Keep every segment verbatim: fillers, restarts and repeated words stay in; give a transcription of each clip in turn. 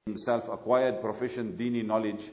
himself acquired proficient dini knowledge.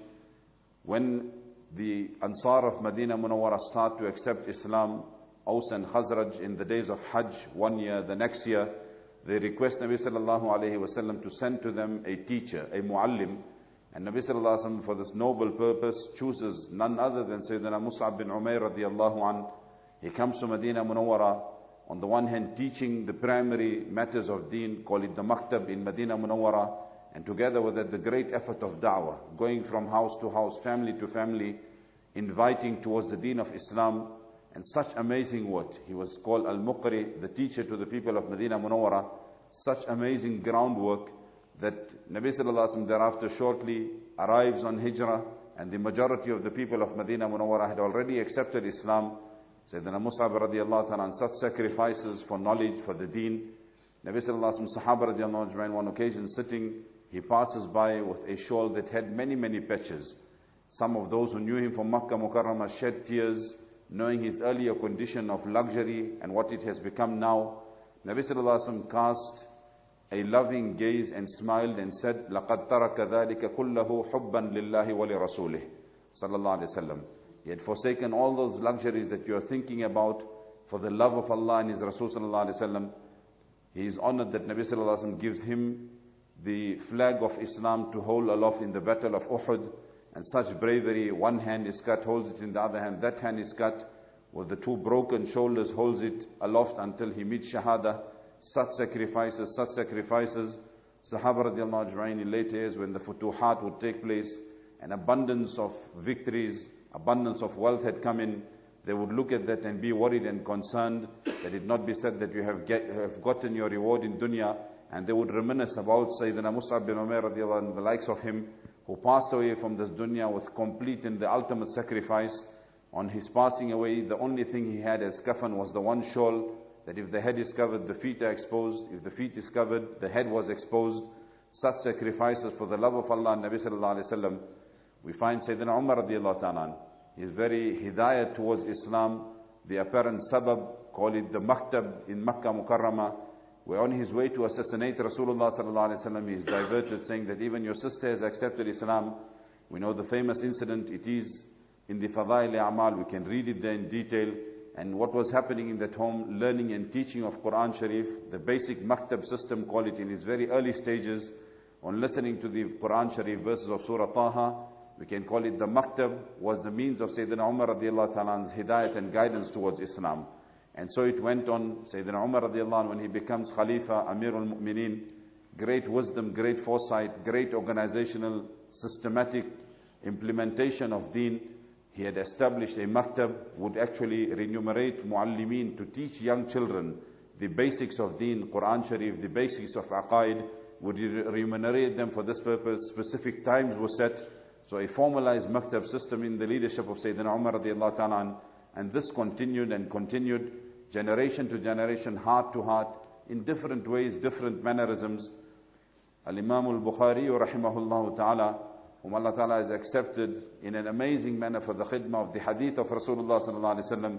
When the Ansar of Medina Munawwara start to accept Islam, Aus and Khazraj, in the days of Hajj, one year, the next year, they request Nabi sallallahu alayhi wasallam to send to them a teacher, a muallim. And Nabi sallallahu alayhi wasallam, for this noble purpose, chooses none other than Sayyidina Mus'ab bin Umair radiallahu an. He comes to Medina Munawwara, on the one hand teaching the primary matters of deen, call it the Maktab in Medina Munawwara, and together with it the great effort of da'wah, going from house to house, family to family, inviting towards the deen of Islam, and such amazing work. He was called Al-Muqri, the teacher to the people of Medina Munawwara. Such amazing groundwork that Nabi sallallahu alaihi wasallam thereafter shortly arrives on Hijrah, and the majority of the people of Medina Munawwara had already accepted Islam. Sayyidina Mus'ab radiallahu ta'ala, such sacrifices for knowledge, for the deen. Nabi sallallahu alaihi wasallam, Sahaba radiallahu anhu, on one occasion sitting, he passes by with a shawl that had many, many patches. Some of those who knew him from Makkah Mukarramah shed tears, knowing his earlier condition of luxury and what it has become now. Nabi sallallahu alaihi wasallam cast a loving gaze and smiled and said, لَقَدْ تَرَكَ ذَلِكَ كُلَّهُ حُبًّا لِلَّهِ وَلِرَسُولِهِ sallallahu alaihi wasallam. He had forsaken all those luxuries that you are thinking about for the love of Allah and His Rasul sallallahu alaihi wasallam. He is honored that Nabi sallallahu alaihi wasallam gives him the flag of Islam to hold aloft in the battle of Uhud, and such bravery. One hand is cut, holds it in the other hand. That hand is cut, with the two broken shoulders, holds it aloft until he meets Shahada. Such sacrifices, such sacrifices. Sahaba radiallahu anhu, in later years when the futuhat would take place, an abundance of victories, abundance of wealth had come in, they would look at that and be worried and concerned that it not be said that you have, get, have gotten your reward in dunya. And they would reminisce about Sayyidina Mus'ab bin Umair radiallahu anhu, the likes of him, who passed away from this dunya with complete and the ultimate sacrifice. On his passing away, the only thing he had as kafan was the one shawl, that if the head is covered, the feet are exposed. If the feet is covered, the head was exposed. Such sacrifices for the love of Allah and Nabi sallallahu alayhi wa sallam. We find Sayyidina Umar radiallahu ta'ala, his very hidayah towards Islam, the apparent sabab, call it the maktab in Makkah Mukarramah, where on his way to assassinate Rasulullah sallallahu alaihi wasallam, he is diverted, saying that even your sister has accepted Islam. We know the famous incident. It is in the Fadail A'mal. We can read it there in detail. And what was happening in that home, learning and teaching of Quran Sharif, the basic maktab system, call it, in its very early stages, on listening to the Quran Sharif verses of Surah Taha, we can call it the maktab, was the means of Sayyidina Umar radiallahu ta'ala's hidayat and guidance towards Islam. And so it went on. Sayyidina Umar radiallahu anhu, when he becomes Khalifa, Amirul Mu'mineen, great wisdom, great foresight, great organizational, systematic implementation of deen. He had established a maktab, would actually remunerate muallimeen to teach young children the basics of deen, Quran Sharif, the basics of aqaid, would remunerate them for this purpose. Specific times were set. So a formalized maktab system in the leadership of Sayyidina Umar radiallahu ta'ala anhu. And this continued and continued, generation to generation, heart to heart, in different ways, different mannerisms. Al-Imam al-Bukhari rahimahullah ta'ala, whom Allah ta'ala has accepted in an amazing manner for the khidmah of the hadith of Rasulullah sallallahu alaihi wasallam,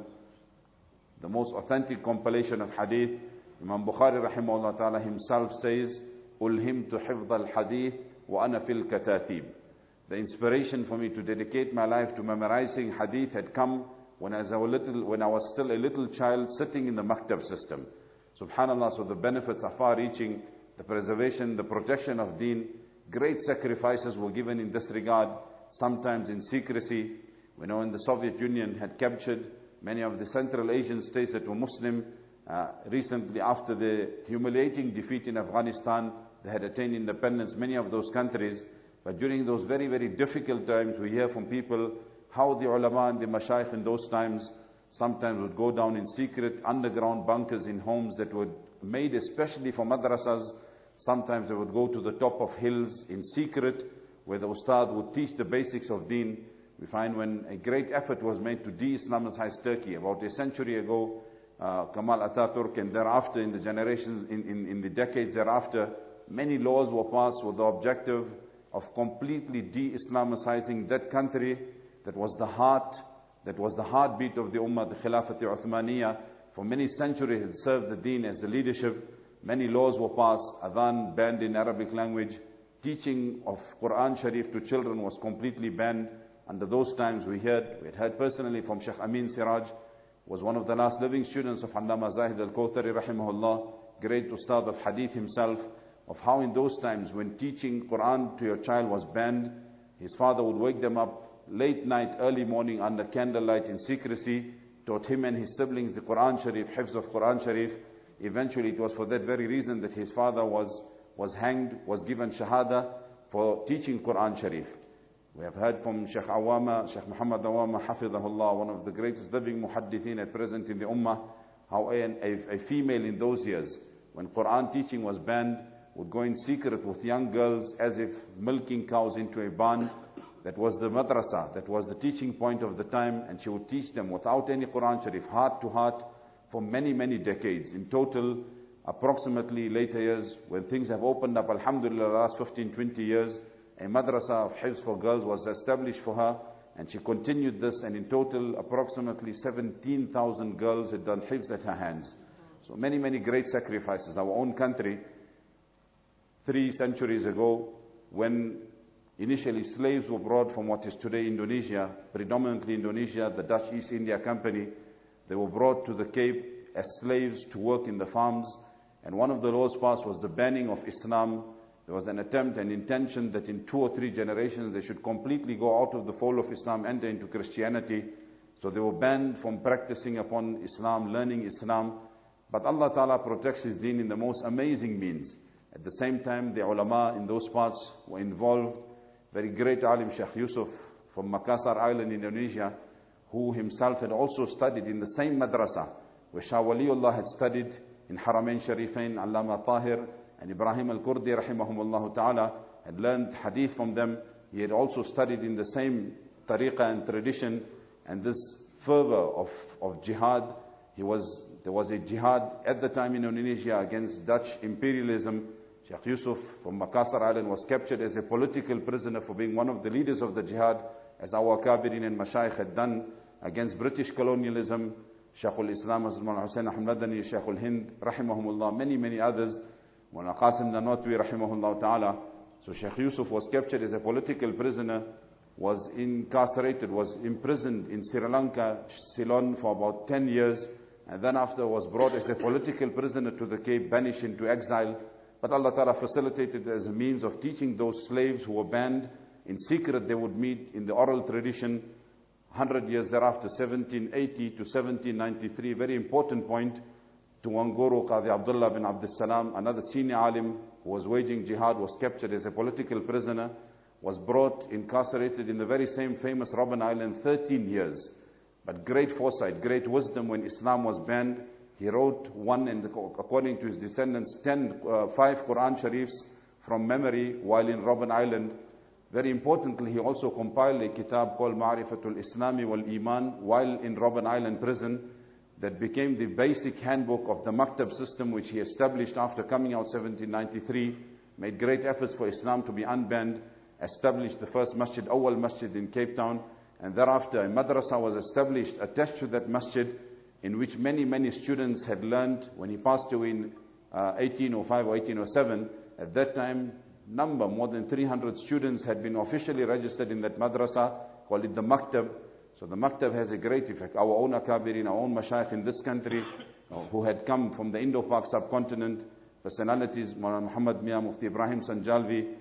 the most authentic compilation of hadith. Imam Bukhari rahimahullah ta'ala himself says, "Ulhimtu hifdh al-hadith wa ana fil katatib." The inspiration for me to dedicate my life to memorizing hadith had come when I was a little, when I was still a little child sitting in the maktab system. Subhanallah, so the benefits are far-reaching, the preservation, the protection of deen. Great sacrifices were given in this regard, sometimes in secrecy. We know when the Soviet Union had captured many of the Central Asian states that were Muslim, uh, recently after the humiliating defeat in Afghanistan, they had attained independence, many of those countries. But during those very, very difficult times, we hear from people how the ulama and the mashayikh in those times sometimes would go down in secret, underground bunkers in homes that were made especially for madrasas. Sometimes they would go to the top of hills in secret, where the ustad would teach the basics of deen. We find when a great effort was made to de-Islamicize Turkey, about a century ago, uh, Kemal Ataturk, and thereafter in the generations, in, in, in the decades thereafter, many laws were passed with the objective of completely de-Islamicizing that country that was the heart, that was the heartbeat of the Ummah, the Khilafat Uthmaniyah. For many centuries had served the deen as the leadership. Many laws were passed, adhan banned in Arabic language, teaching of Quran Sharif to children was completely banned. Under those times we heard, we had heard personally from Sheikh Amin Siraj, was one of the last living students of Allama Zahid al-Kawthari rahimahullah, great ustad of hadith himself, of how in those times when teaching Quran to your child was banned, his father would wake them up late night, early morning under candlelight in secrecy, taught him and his siblings the Quran Sharif, hifz of Quran Sharif. Eventually it was for that very reason that his father was, was hanged, was given shahada for teaching Quran Sharif. We have heard from Sheikh Awama, Sheikh Muhammad Awama, Hafidhahullah, one of the greatest living muhaddithin at present in the Ummah, how a, a, a female in those years, when Quran teaching was banned, would go in secret with young girls as if milking cows into a barn. That was the madrasa, that was the teaching point of the time, and she would teach them without any Quran Sharif, heart to heart, for many, many decades. In total, approximately later years, when things have opened up, alhamdulillah, the last fifteen, twenty years, a madrasa of hifz for girls was established for her, and she continued this, and in total, approximately seventeen thousand girls had done hifz at her hands. So many, many great sacrifices. Our own country, three centuries ago, when initially slaves were brought from what is today Indonesia, predominantly Indonesia, the Dutch East India Company, they were brought to the Cape as slaves to work in the farms, and one of the laws passed was the banning of Islam. There was an attempt and intention that in two or three generations they should completely go out of the fold of Islam, enter into Christianity. So they were banned from practicing upon Islam, learning Islam. But Allah Ta'ala protects His deen in the most amazing means. At the same time, the ulama in those parts were involved. Very great alim Sheikh Yusuf from Makassar Island, Indonesia, who himself had also studied in the same madrasa where Shah Waliullah had studied in Haramain Sharifain, Allama Tahir, and Ibrahim al-Kurdi rahimahumullah ta'ala had learned hadith from them. He had also studied in the same tariqah and tradition, and this fervor of, of jihad, he was, there was a jihad at the time in Indonesia against Dutch imperialism. Sheikh Yusuf from Makassar Island was captured as a political prisoner for being one of the leaders of the jihad, as our Kabirin and Mashaykh had done against British colonialism. Shaykh al-Islam Hazrat Hussain Ahmad Madani, Shaykh al-Hind rahimahumullah, many, many others. Mullah Qasim Nanotwi rahimahullah ta'ala. So Sheikh Yusuf was captured as a political prisoner, was incarcerated, was imprisoned in Sri Lanka, Ceylon for about ten years, and then after was brought as a political prisoner to the Cape, banished into exile. But Allah Ta'ala facilitated as a means of teaching those slaves who were banned. In secret they would meet in the oral tradition. one hundred years thereafter, seventeen eighty to seventeen ninety-three, very important point, Tuwanguru Qadi Abdullah bin Abdul Salam, another senior alim who was waging jihad, was captured as a political prisoner, was brought, incarcerated in the very same famous Robben Island, thirteen years. But great foresight, great wisdom when Islam was banned. He wrote one, and according to his descendants, ten, uh, five Quran Sharifs from memory while in Robben Island. Very importantly, he also compiled a kitab called Ma'rifatul Islami wal Iman while in Robben Island prison, that became the basic handbook of the Maktab system, which he established after coming out seventeen ninety-three, made great efforts for Islam to be unbanned, established the first Masjid, Awal Masjid in Cape Town, and thereafter a madrasa was established attached to that masjid, in which many, many students had learned. When he passed away in uh, eighteen oh five or eighteen oh seven, at that time, number, more than three hundred students had been officially registered in that madrasa, called it the Maktab. So the Maktab has a great effect. Our own Akabirin, our own Mashaykh in this country, who had come from the Indo-Pak subcontinent, personalities, Maulana Muhammad Mia, Mufti Ibrahim Sanjalvi,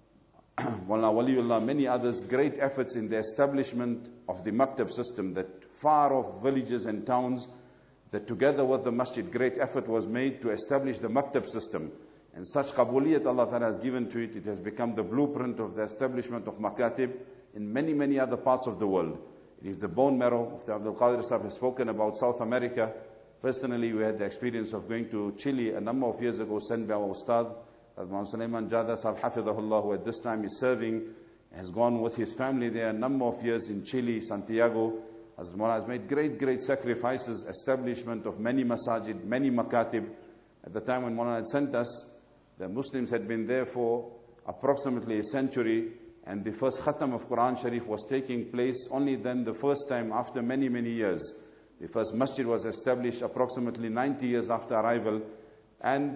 Maulana Waliullah, many others, great efforts in the establishment of the Maktab system, that far off villages and towns, that together with the masjid, great effort was made to establish the Maktab system. And such qabuliyat Allah Ta'ala has given to it, it has become the blueprint of the establishment of Makatib in many, many other parts of the world. It is the bone marrow. Mufti Abdul Qadir Sahib has spoken about South America. Personally, we had the experience of going to Chile a number of years ago, sent by our Ustad, Muhammad Sulaiman Jada Sahib Hafidhahullah, who at this time is serving, has gone with his family there a number of years in Chile, Santiago. Hazrat Mullah has made great, great sacrifices, establishment of many masajid, many makatib. At the time when Mullah had sent us, the Muslims had been there for approximately a century, and the first khatam of Quran Sharif was taking place only then, the first time after many, many years. The first masjid was established approximately ninety years after arrival, and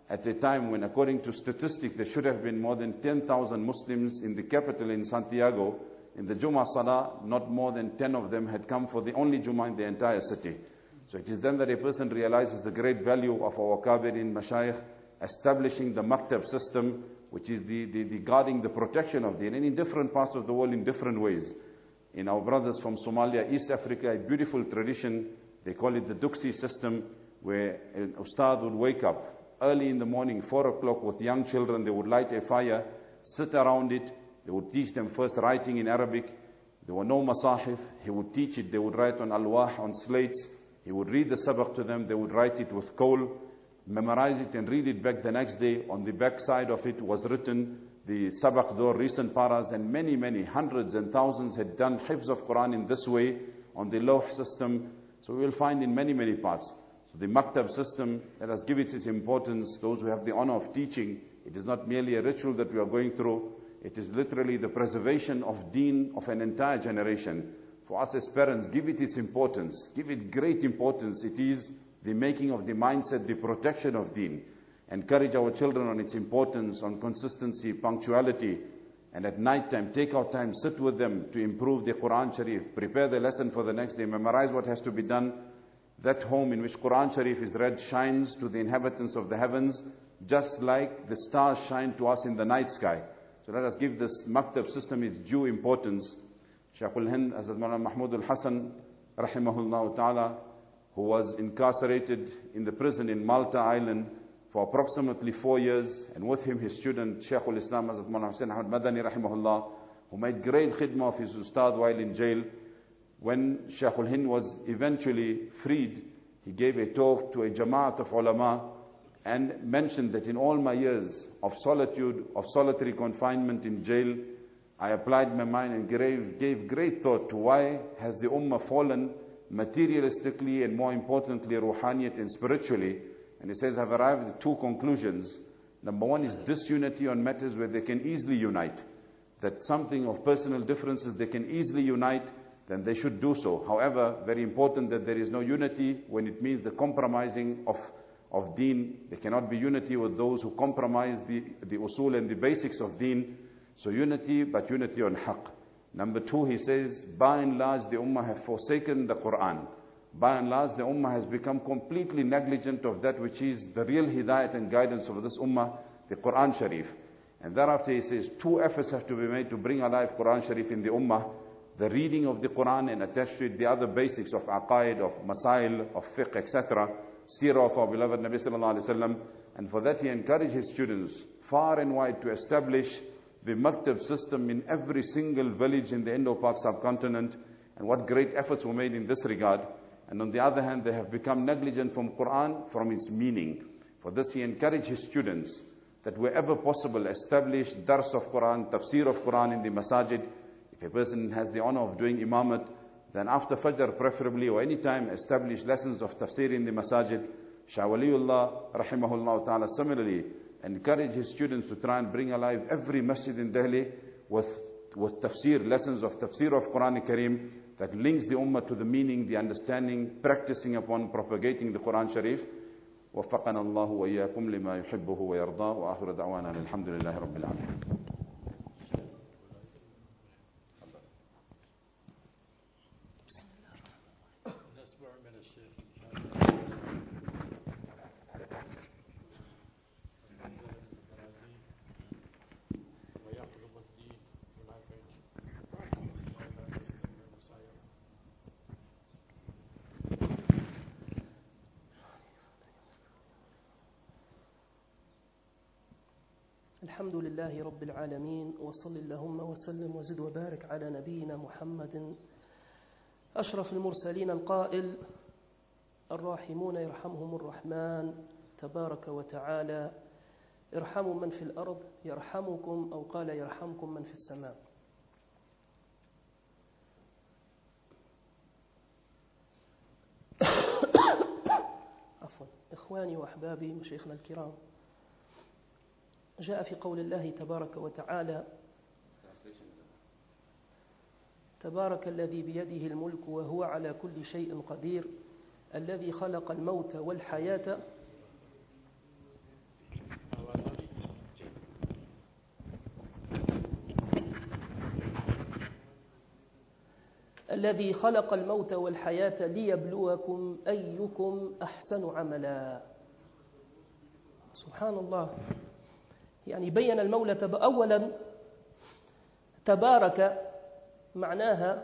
at a time when, according to statistics, there should have been more than ten thousand Muslims in the capital in Santiago. In the Jummah Salah, not more than ten of them had come for the only Jummah in the entire city. So it is then that a person realizes the great value of our Kabirin Mashayikh establishing the Maktab system, which is the, the, the guarding the protection of deen, and in different parts of the world in different ways. In our brothers from Somalia, East Africa, a beautiful tradition, they call it the Duksi system, where an ustad would wake up early in the morning, four o'clock, with young children. They would light a fire, sit around it. They would teach them first writing in Arabic. There were no masahif. He would teach it. They would write on alwah, on slates. He would read the sabaq to them. They would write it with kohl, memorize it and read it back the next day. On the back side of it was written the sabaq door, recent paras, and many, many, hundreds and thousands had done hifz of Quran in this way on the lawh system. So we will find in many, many parts. So the maktab system, let us give it its importance. Those who have the honor of teaching, it is not merely a ritual that we are going through. It is literally the preservation of deen of an entire generation. For us as parents, give it its importance. Give it great importance. It is the making of the mindset, the protection of deen. Encourage our children on its importance, on consistency, punctuality. And at night time, take our time, sit with them to improve the Quran Sharif. Prepare the lesson for the next day. Memorize what has to be done. That home in which Quran Sharif is read shines to the inhabitants of the heavens, just like the stars shine to us in the night sky. So let us give this maktab system its due importance. Shaykhul Hind, Hazrat Maulana Mahmud al-Hasan, rahimahullah ta'ala, who was incarcerated in the prison in Malta Island for approximately four years, and with him his student, Shaykhul Islam, Hazrat Maulana Hussain Ahmad Madani, rahimahullah, who made great khidmah of his ustad while in jail. When Shaykhul Hind was eventually freed, he gave a talk to a Jamaat of ulama and mentioned that in all my years of solitude, of solitary confinement in jail, I applied my mind and gave, gave great thought to why has the ummah fallen materialistically and more importantly ruhaniyat and spiritually. And he says, I've arrived at two conclusions. Number one is disunity on matters where they can easily unite. That something of personal differences they can easily unite, then they should do so. However, very important that there is no unity when it means the compromising of of deen. There cannot be unity with those who compromise the, the usul and the basics of deen. So unity, but unity on haqq. Number two, he says, by and large the ummah have forsaken the Quran. By and large the ummah has become completely negligent of that which is the real hidayat and guidance of this ummah, the Quran Sharif. And thereafter he says, two efforts have to be made to bring alive Quran Sharif in the ummah. The reading of the Quran and attached to it the other basics of aqaid, of masail, of fiqh, et cetera. Seerah of our beloved Nabi sallallahu alayhi wa sallam. And for that he encouraged his students far and wide to establish the maktab system in every single village in the Indo-Pak subcontinent. And what great efforts were made in this regard. And on the other hand, they have become negligent from Quran, from its meaning. For this he encouraged his students that wherever possible establish dars of Quran, tafsir of Quran in the masajid. If a person has the honor of doing imamat, then after Fajr preferably, or any time, establish lessons of tafsir in the masajid. Shah Waliullah rahimahullah ta'ala similarly encourage his students to try and bring alive every masjid in Delhi with, with tafsir, lessons of tafsir of Quran Kareem that links the ummah to the meaning, the understanding, practicing upon propagating the Quran Sharif. وفقنا الله وإياكم لما يحبه ويرضاه وآخر دعوانا الحمد لله رب العالمين. الحمد لله رب العالمين وصل اللهم وسلم وزد وبارك على نبينا محمد أشرف المرسلين القائل الراحمون يرحمهم الرحمن تبارك وتعالى ارحموا من في الأرض يرحمكم أو قال يرحمكم من في السماء. عفوا إخواني وأحبابي مشايخنا الكرام، جاء في قول الله تبارك وتعالى تبارك الذي بيده الملك وهو على كل شيء قدير الذي خلق الموت والحياة الذي خلق الموت والحياة ليبلوكم أيكم أحسن عملا. سبحان الله. يعني بين المولى تب... أولا تبارك معناها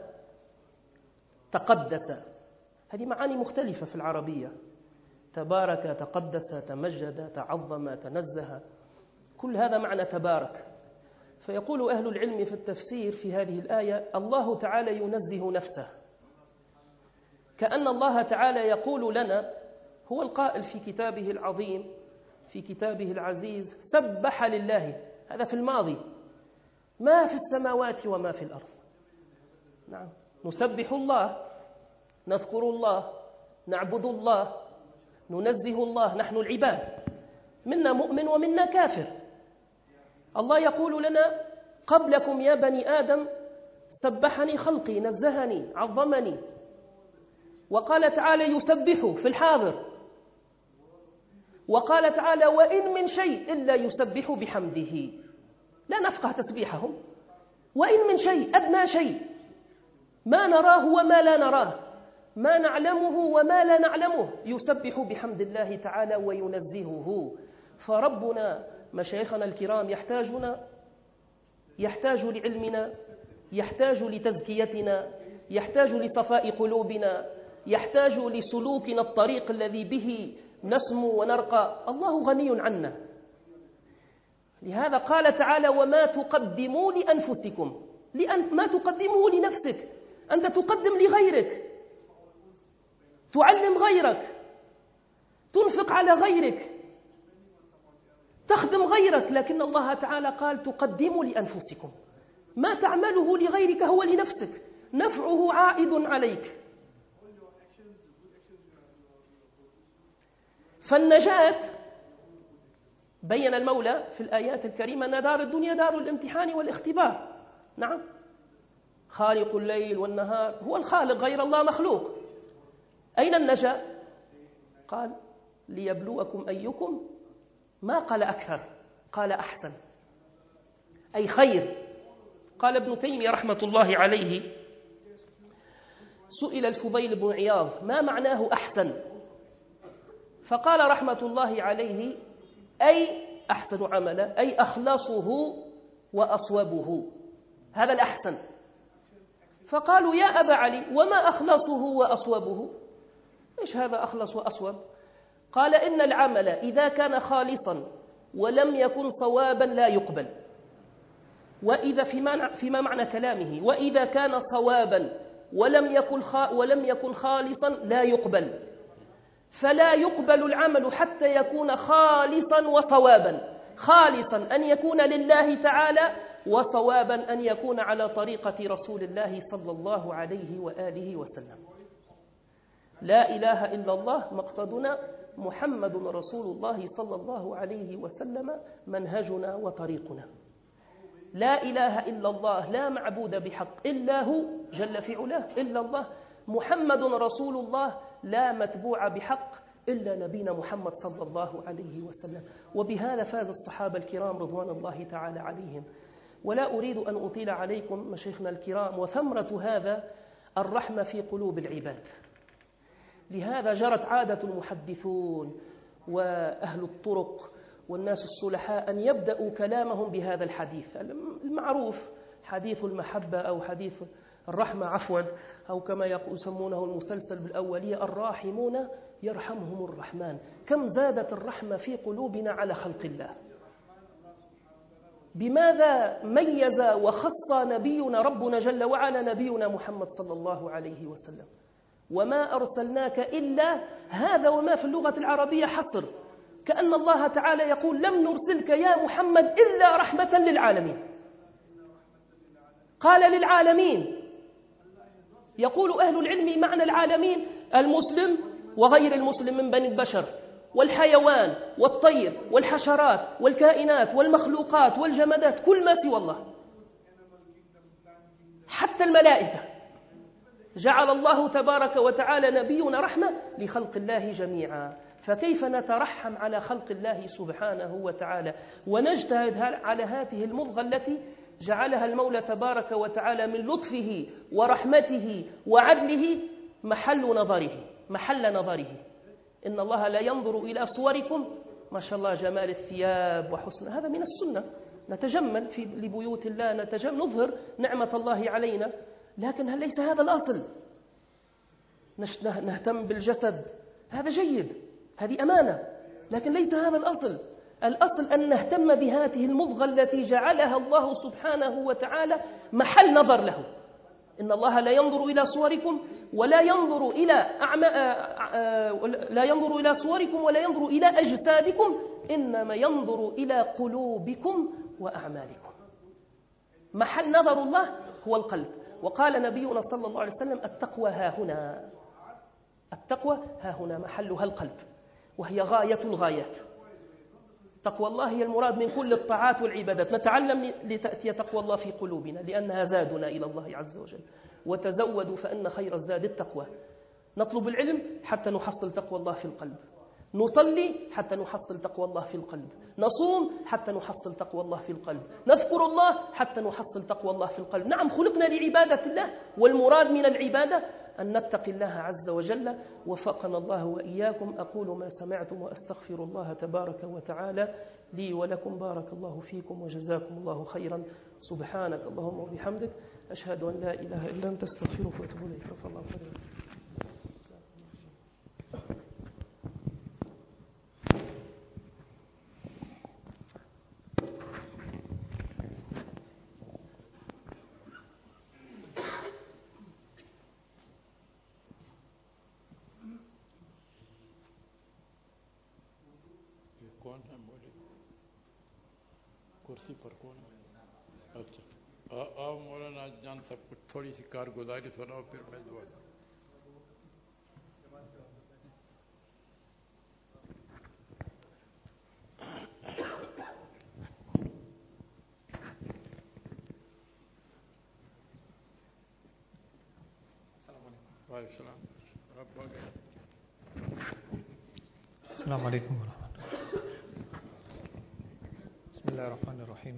تقدس، هذه معاني مختلفة في العربية. تبارك، تقدس، تمجد، تعظم، تنزه، كل هذا معنى تبارك. فيقول أهل العلم في التفسير في هذه الآية الله تعالى ينزه نفسه، كأن الله تعالى يقول لنا، هو القائل في كتابه العظيم في كتابه العزيز سبح لله، هذا في الماضي، ما في السماوات وما في الأرض. نعم، نسبح الله، نذكر الله، نعبد الله، ننزه الله، نحن العباد، منا مؤمن ومنا كافر. الله يقول لنا قبلكم يا بني آدم سبحني خلقي، نزهني، عظمني. وقال تعالى يسبح في الحاضر، وقال تعالى وإن من شيء إلا يسبح بحمده، لا نفقه تسبيحهم. وإن من شيء، أدنى شيء، ما نراه وما لا نراه، ما نعلمه وما لا نعلمه، يسبح بحمد الله تعالى وينزهه. فربنا مشايخنا الكرام يحتاجنا، يحتاج لعلمنا، يحتاج لتزكيتنا، يحتاج لصفاء قلوبنا، يحتاج لسلوكنا الطريق الذي به نسمو ونرقى. الله غني عنا. لهذا قال تعالى وما تقدموا لأنفسكم، لأن ما تقدمه لنفسك، أنت تقدم لغيرك، تعلم غيرك، تنفق على غيرك، تخدم غيرك، لكن الله تعالى قال تقدموا لأنفسكم، ما تعمله لغيرك هو لنفسك، نفعه عائد عليك. فالنجاة بين المولى في الآيات الكريمة أن دار الدنيا دار الامتحان والاختبار. نعم، خالق الليل والنهار، هو الخالق، غير الله مخلوق. أين النجاة؟ قال ليبلوكم أيكم، ما قال أكثر، قال أحسن، أي خير. قال ابن تيمية رحمة الله عليه سئل الفضيل بن عياض ما معناه أحسن، فقال رحمة الله عليه أي أحسن عملا، أي أخلصه وأصوبه، هذا الأحسن. فقالوا يا أبا علي وما أخلصه وأصوبه؟ إيش هذا أخلص وأصوب؟ قال إن العمل إذا كان خالصا ولم يكن صوابا لا يقبل، وإذا فيما معنى كلامه وإذا كان صوابا ولم يكن ولم يكن خالصا لا يقبل. فلا يقبل العمل حتى يكون خالصا وصوابا، خالصا أن يكون لله تعالى، وصوابا أن يكون على طريقة رسول الله صلى الله عليه وآله وسلم. لا إله إلا الله مقصدنا محمد رسول الله صلى الله عليه وسلم منهجنا وطريقنا. لا إله إلا الله، لا معبود بحق إلا هو جل في علاه، إلا الله. محمد رسول الله، لا متبوع بحق إلا نبينا محمد صلى الله عليه وسلم. وبهذا فاز الصحابة الكرام رضوان الله تعالى عليهم. ولا أريد أن أطيل عليكم مشايخنا الكرام، وثمرة هذا الرحمة في قلوب العباد. لهذا جرت عادة المحدثون وأهل الطرق والناس الصلحاء أن يبدأوا كلامهم بهذا الحديث المعروف، حديث المحبة أو حديث الرحمة عفوا، أو كما يسمونه المسلسل بالأولية الراحمون يرحمهم الرحمن. كم زادت الرحمة في قلوبنا على خلق الله. بماذا ميز وخص نبينا ربنا جل وعلا نبينا محمد صلى الله عليه وسلم؟ وما أرسلناك إلا، هذا وما في اللغة العربية حصر، كأن الله تعالى يقول لم نرسلك يا محمد إلا رحمة للعالمين. قال للعالمين. يقول أهل العلم معنى العالمين المسلم وغير المسلم من بني البشر والحيوان والطير والحشرات والكائنات والمخلوقات والجمادات، كل ما سوى الله، حتى الملائكة. جعل الله تبارك وتعالى نبينا رحمة لخلق الله جميعا. فكيف نترحم على خلق الله سبحانه وتعالى ونجتهد على هذه المضغة التي جعلها المولى تبارك وتعالى من لطفه ورحمته وعدله محل نظره محل نظره. إن الله لا ينظر إلى صوركم، ما شاء الله جمال الثياب وحسن، هذا من السنة، نتجمل في لبيوت الله، نتجمل نظهر نعمة الله علينا، لكن هل ليس هذا الأصل؟ نهتم بالجسد، هذا جيد، هذه أمانة، لكن ليس هذا الأصل. الأصل أن نهتم بهذه المضغة التي جعلها الله سبحانه وتعالى محل نظر له. إن الله لا ينظر إلى صوركم ولا ينظر إلى أعمى لا ينظر إلى صوركم ولا ينظر إلى أجسادكم، إنما ينظر إلى قلوبكم وأعمالكم. محل نظر الله هو القلب. وقال نبينا صلى الله عليه وسلم: التقوى ها هنا، التقوى ها هنا محلها القلب، وهي غاية الغايات. تقوى الله هي المراد من كل الطاعات والعبادات. نتعلم لتأتي تقوى الله في قلوبنا لأنها زادنا إلى الله عز وجل. وتزودوا فإن خير الزاد التقوى. نطلب العلم حتى نحصل تقوى الله في القلب، نصلي حتى نحصل تقوى الله في القلب، نصوم حتى نحصل تقوى الله في القلب، نذكر الله حتى نحصل تقوى الله في القلب. نعم، خلقنا لعبادة الله، والمراد من العبادة أن نتقي الله عز وجل. وفقنا الله وإياكم. أقول ما سمعتم وأستغفر الله تبارك وتعالى لي ولكم. بارك الله فيكم وجزاكم الله خيرا. سبحانك اللهم وبحمدك، أشهد أن لا إله إلا أنت، أستغفرك وأتوب إليك. فالله خير. कौन है बोले? कुर्सी पर कौन है? अच्छा, आओ मौलाना जान सब कुछ थोड़ी सी कारगुजारी सुनाओ, फिर मैं दुआ। वालेकुम सलाम। अस्सलाम वालेकुम Bismillahirrahmanirrahim.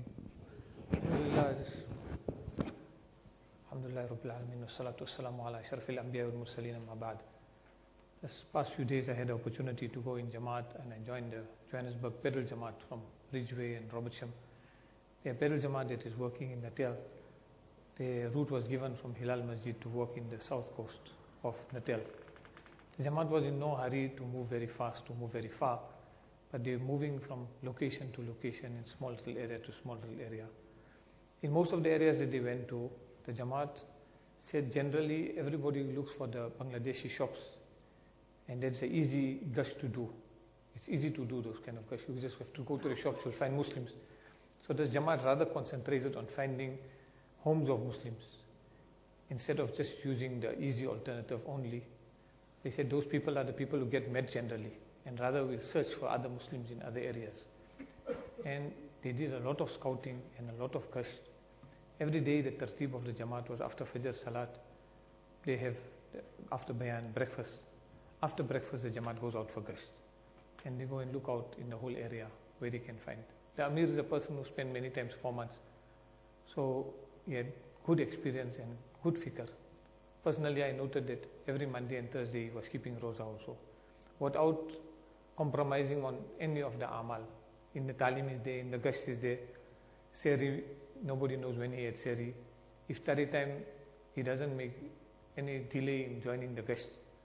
Alhamdulillah Rabbil Alameen. Wassalatu wassalamu ala ashrafil anbiya wal mursaleen, amma ba'd. This past few days I had the opportunity to go in Jamaat, and I joined the Johannesburg Pedal Jamaat from Ridgeway and Robertsham. The Pedal Jamaat that is working in Natal, the route was given from Hilal Masjid to work in the south coast of Natal. The Jamaat was in no hurry to move very fast, to move very far, but they were moving from location to location, in small little area to small little area. In most of the areas that they went to, the Jamaat said generally everybody looks for the Bangladeshi shops, and that's an easy gush to do. It's easy to do those kind of gush. You just have to go to the shops, you'll find Muslims. So this Jamaat rather concentrated on finding homes of Muslims instead of just using the easy alternative only. They said those people are the people who get met generally, and rather we'll search for other Muslims in other areas. And they did a lot of scouting and a lot of gush. Every day the tartib of the Jamaat was after Fajr Salat, they have, after Bayan, breakfast. After breakfast the Jamaat goes out for gush, and they go and look out in the whole area where they can find. The Amir is a person who spent many times four months. So he had good experience and good fikr. Personally, I noted that every Monday and Thursday he was keeping Roza also, without compromising on any of the amal. In the talim is there, in the gush is there. Seri, nobody knows when he had Seri. Iftari time, he doesn't make any delay in joining the gush.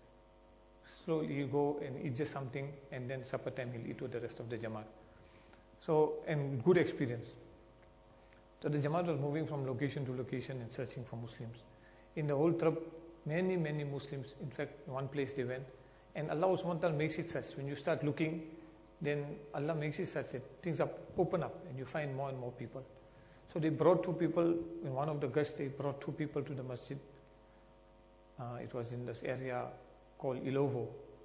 Slowly you go and eat just something, and then supper time he'll eat with the rest of the Jamaat. So, and good experience. So the Jamaat was moving from location to location and searching for Muslims. In the whole trip, many, many Muslims, in fact, one place they went, and Allah subhanahu wa ta'ala makes it such, when you start looking, then Allah makes it such that things up, open up, and you find more and more people. So they brought two people, in one of the gush they brought two people to the masjid. Uh, it was in this area called Ilovo.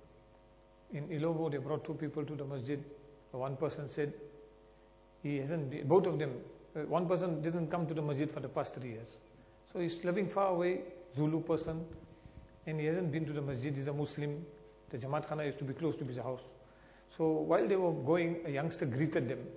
In Ilovo they brought two people to the masjid. One person said, he hasn't, both of them, one person didn't come to the masjid for the past three years. So he's living far away, Zulu person, and he hasn't been to the masjid. He's a Muslim. The Jamaat Khana used to be close to his house. So while they were going, a youngster greeted them.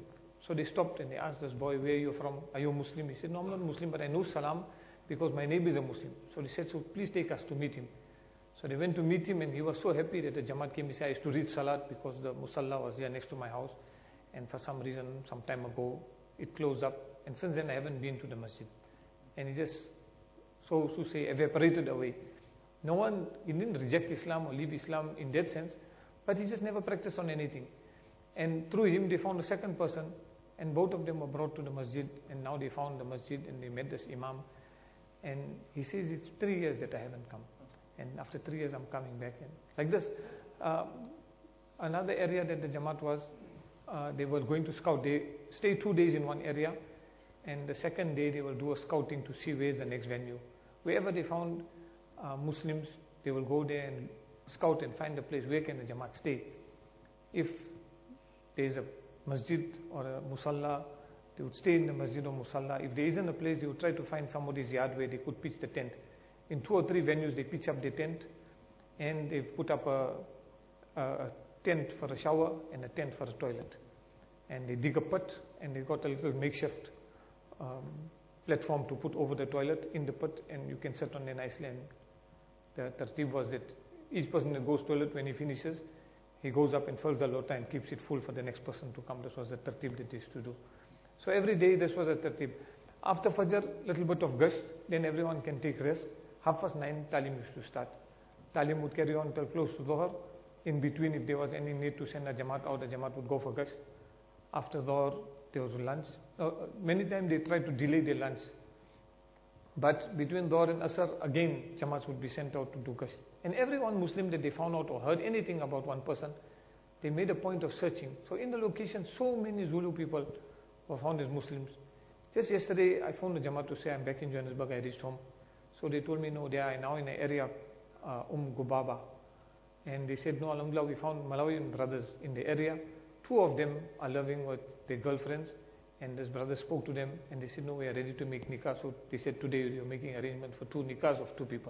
So they stopped and they asked this boy, where are you from? Are you a Muslim? He said, no, I'm not Muslim, but I know Salam because my neighbor is a Muslim. So they said, so please take us to meet him. So they went to meet him and he was so happy that the Jamaat came. He said, I used to read Salat because the Musalla was here next to my house. And for some reason, some time ago, it closed up. And since then, I haven't been to the masjid. And he just, so to say, evaporated away. No one, he didn't reject Islam or leave Islam in that sense, but he just never practiced on anything. And through him, they found a second person, and both of them were brought to the masjid, and now they found the masjid, and they met this imam. And he says, it's three years that I haven't come. And after three years, I'm coming back. And like this, uh, another area that the Jamaat was, uh, they were going to scout. They stay two days in one area, and the second day they will do a scouting to see where's the next venue. Wherever they found uh, Muslims, they will go there and scout and find a place where can the Jamaat stay. If there is a masjid or a musalla, they would stay in the masjid or musalla. If there isn't a place, they would try to find somebody's yard where they could pitch the tent. In two or three venues, they pitch up their tent, and they put up a, a, a tent for a shower and a tent for a toilet. And they dig a pit, and they got a little makeshift um, platform to put over the toilet in the pit, and you can sit on there nicely. And the tartib was that each person that goes to the toilet, when he finishes, he goes up and fills the lota and keeps it full for the next person to come. This was the tartib that they used to do. So every day this was a tartib. After Fajr, little bit of gust, then everyone can take rest. Half past nine, Talim used to start. Talim would carry on till close to Dhuhr. In between, if there was any need to send a Jamaat out, the Jamaat would go for gust. After Dhuhr, there was lunch. Uh, many times they tried to delay their lunch. But between Dhuhr and Asr, again, Jamaats would be sent out to do gust. And every one Muslim that they found out or heard anything about one person, they made a point of searching. So in the location, so many Zulu people were found as Muslims. Just yesterday, I phoned the Jamaat to say, I'm back in Johannesburg, I reached home. So they told me, no, they are now in an area, uh, Um Gubaba. And they said, no, Alhamdulillah, we found Malawian brothers in the area. Two of them are living with their girlfriends. And this brother spoke to them and they said, no, we are ready to make nikah. So they said, today we are making arrangement for two nikahs of two people.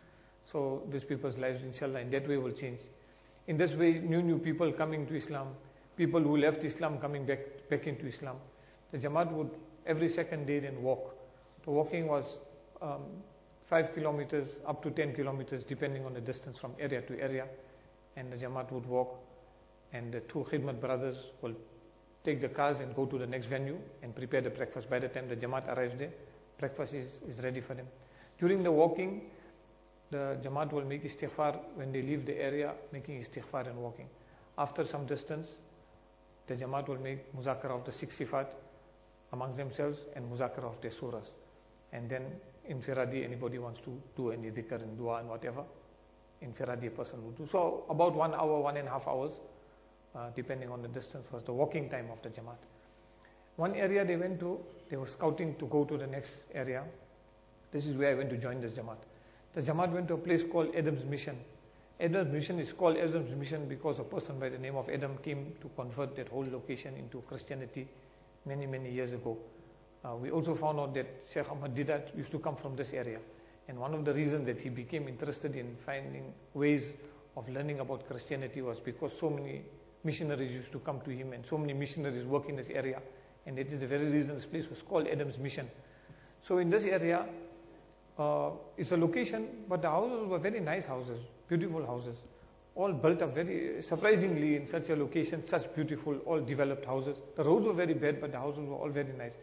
So these people's lives, inshallah, in that way will change. In this way, new, new people coming to Islam, people who left Islam coming back, back into Islam. The Jamaat would every second day then walk. The walking was um, five kilometers up to ten kilometers, depending on the distance from area to area. And the Jamaat would walk, and the two Khidmat brothers will take the cars and go to the next venue and prepare the breakfast. By the time the Jamaat arrives there, breakfast is, is ready for them. During the walking, the Jamaat will make istighfar when they leave the area, making istighfar and walking. After some distance, the Jamaat will make muzakara of the six sifat amongst themselves and muzakara of their surahs. And then infiradi, anybody wants to do any dhikr and dua and whatever, infiradi a person would do. So about one hour, one and a half hours, uh, depending on the distance, was the walking time of the Jamaat. One area they went to, they were scouting to go to the next area. This is where I went to join this Jamaat. The Jamaat went to a place called Adam's Mission. Adam's Mission is called Adam's Mission because a person by the name of Adam came to convert that whole location into Christianity many, many years ago. Uh, we also found out that Sheikh Ahmad Didat used to come from this area. And one of the reasons that he became interested in finding ways of learning about Christianity was because so many missionaries used to come to him and so many missionaries work in this area. And that is the very reason this place was called Adam's Mission. So in this area, uh, it's a location, but the houses were very nice houses, beautiful houses, all built up very surprisingly in such a location, such beautiful, all developed houses. The roads were very bad, but the houses were all very nice.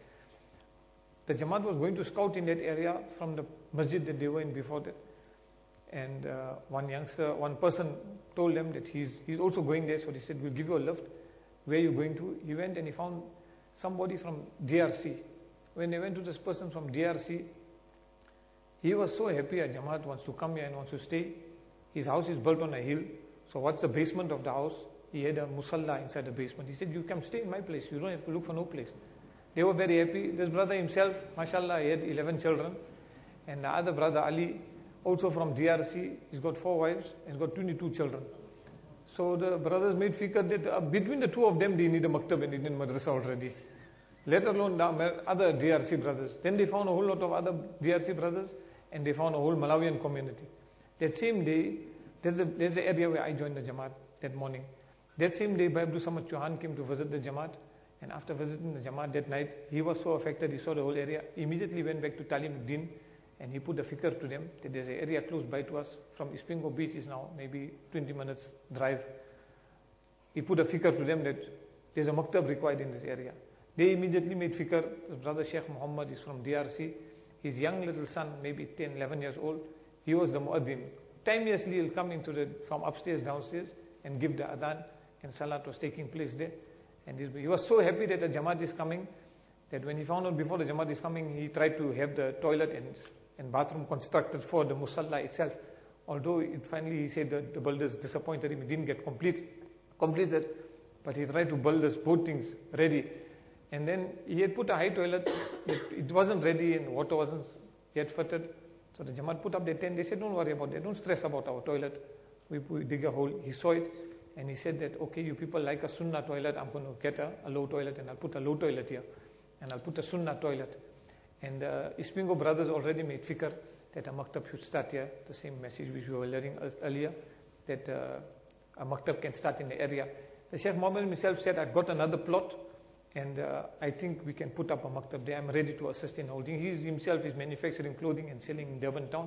The Jamaat was going to scout in that area from the masjid that they were in before that. And uh, one youngster, one person told them that he's, he's also going there. So they said, we'll give you a lift. Where are you going to? He went and he found somebody from D R C. When they went to this person from D R C, he was so happy that Jamaat wants to come here and wants to stay. His house is built on a hill. So what's the basement of the house? He had a musalla inside the basement. He said, you come stay in my place. You don't have to look for no place. They were very happy. This brother himself, mashallah, he had eleven children. And the other brother, Ali, also from D R C, he's got four wives and he's got twenty-two children. So the brothers made fikr that uh, between the two of them, they need a maktab and Indian madrasa already. Let alone the other D R C brothers. Then they found a whole lot of other D R C brothers and they found a whole Malawian community. That same day, there's, a, there's the area where I joined the Jamaat that morning. That same day, Bhai Abdul Samad Chauhan came to visit the Jamaat. And after visiting the Jamaat that night, he was so affected, he saw the whole area. He immediately went back to Talim Din and he put a fikr to them that there's an area close by to us. From Ispingo Beach is now maybe twenty minutes drive. He put a fikr to them that there's a maktab required in this area. They immediately made fikr. His brother Sheikh Muhammad is from D R C. His young little son, maybe ten, eleven years old, he was the muaddin. Timelessly he'll come into the, from upstairs, downstairs and give the adhan, and salat was taking place there. And he was so happy that the Jamaat is coming, that when he found out before the Jamaat is coming, he tried to have the toilet and, and bathroom constructed for the Musalla itself. Although it finally he said that the builders disappointed him, he didn't get complete, completed, but he tried to build those both things ready. And then he had put a high toilet, it, it wasn't ready and water wasn't yet fitted. So the Jamaat put up their tent, they said, don't worry about that, don't stress about our toilet. We, we dig a hole. He saw it and he said that, okay, you people like a sunnah toilet, I'm going to get a, a low toilet and I'll put a low toilet here. And I'll put a sunnah toilet. And uh, Ispingo brothers already made fikr that a maktab should start here, the same message which we were learning earlier, that uh, a maktab can start in the area. The Sheikh Muhammad himself said, I've got another plot and uh, I think we can put up a maktab there. I'm ready to assist in holding. He himself is manufacturing clothing and selling in Durban town,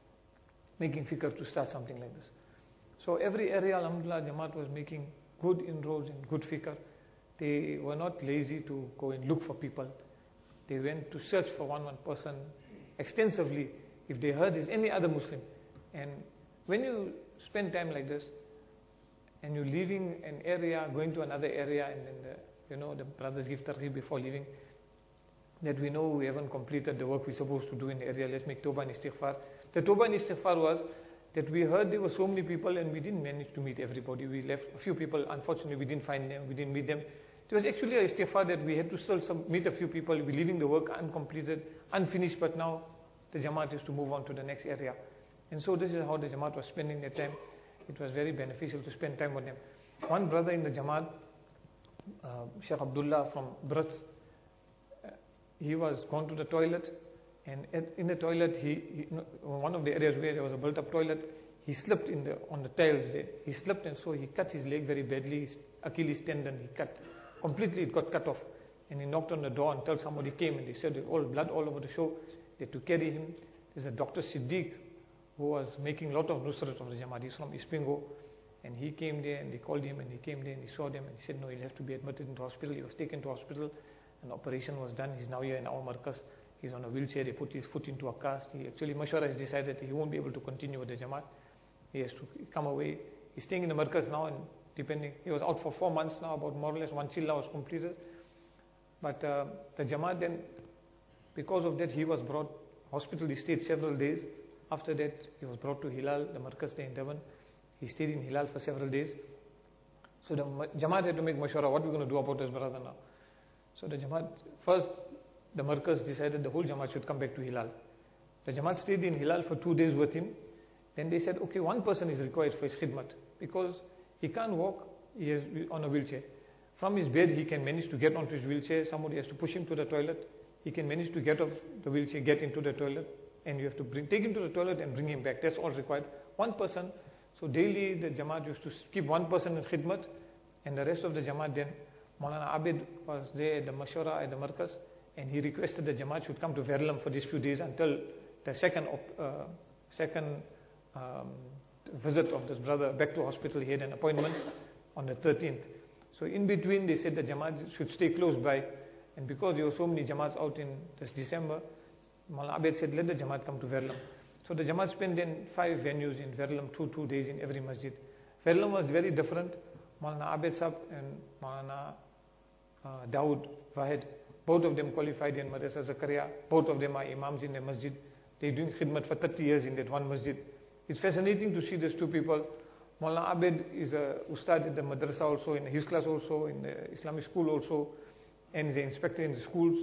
making fikr to start something like this. So every area, alhamdulillah, Jamaat was making good inroads and good fikr. They were not lazy to go and look for people. They went to search for one one person extensively if they heard there's any other Muslim. And when you spend time like this and you're leaving an area, going to another area, and then the, you know, the brothers give targhib before leaving, that we know we haven't completed the work we're supposed to do in the area, let's make tawbah and istighfar. The tawbah and istighfar was that we heard there were so many people and we didn't manage to meet everybody. We left a few people, unfortunately we didn't find them, we didn't meet them. It was actually a istighfar that we had to still some, meet a few people, we're leaving the work uncompleted, unfinished, but now the Jamaat is to move on to the next area. And so this is how the Jamaat was spending their time. It was very beneficial to spend time with them. One brother in the Jamaat, uh, Sheikh Abdullah from Brits, uh, he was gone to the toilet, and at, in the toilet, he, he one of the areas where there was a built-up toilet, he slipped in the on the tiles there. He slipped, and so he cut his leg very badly. His Achilles tendon, he cut completely. It got cut off, and he knocked on the door until somebody came, and they said there was all blood all over the show. They had to carry him. There's a Doctor Siddiq who was making a lot of nusrat of the Jamaat. He's from Ispingo, and he came there, and they called him, and he came there, and he saw them, and he said, no, he'll have to be admitted into hospital. He was taken to hospital, an operation was done. He's now here in our markas. He's on a wheelchair. They put his foot into a cast. He actually, Mashwara has decided that he won't be able to continue with the Jamaat. He has to come away. He's staying in the markas now, and depending, he was out for four months now, about more or less one chilla was completed. But uh, the Jamaat then, because of that, he was brought hospital. He stayed several days. After that, he was brought to Hilal, the markas there in Durban. He stayed in Hilal for several days. So the Jamaat had to make mashwara, what are we going to do about this brother now? So the Jamaat, first, the markas decided the whole Jamaat should come back to Hilal. The Jamaat stayed in Hilal for two days with him. Then they said, okay, one person is required for his khidmat because he can't walk, he is on a wheelchair. From his bed, he can manage to get onto his wheelchair. Somebody has to push him to the toilet. He can manage to get off the wheelchair, get into the toilet, and you have to bring, take him to the toilet and bring him back. That's all required. One person. So daily the Jamaat used to keep one person in khidmat, and the rest of the Jamaat then, Maulana Abid was there at the Mashwara at the markas, and he requested the Jamaat should come to Verulam for these few days until the second uh, second um, visit of this brother back to hospital. He had an appointment on the thirteenth. So in between they said the Jamaat should stay close by, and because there were so many Jamaats out in this December, Maulana Abid said let the Jamaat come to Verulam. So the Jamaat spent then five venues in Verulam, two, two days in every masjid. Verulam was very different. Maulana Abid Sahib and Maulana uh, Dawood Wahid, both of them qualified in Madrasa Zakaria. Both of them are imams in the masjid. They're doing khidmat for thirty years in that one masjid. It's fascinating to see these two people. Maulana Abid is a ustad at the madrasa also, in his class also, in the Islamic school also, and is an inspector in the schools.